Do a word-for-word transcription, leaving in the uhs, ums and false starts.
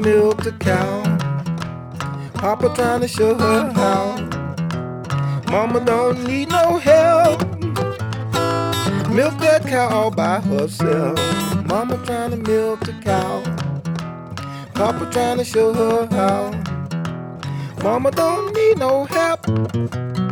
milk the cow. Papa trying to show her how. Mama don't need no help. Milk that cow all by herself. Mama trying to milk the cow. Papa trying to show her how. Mama don't need no help.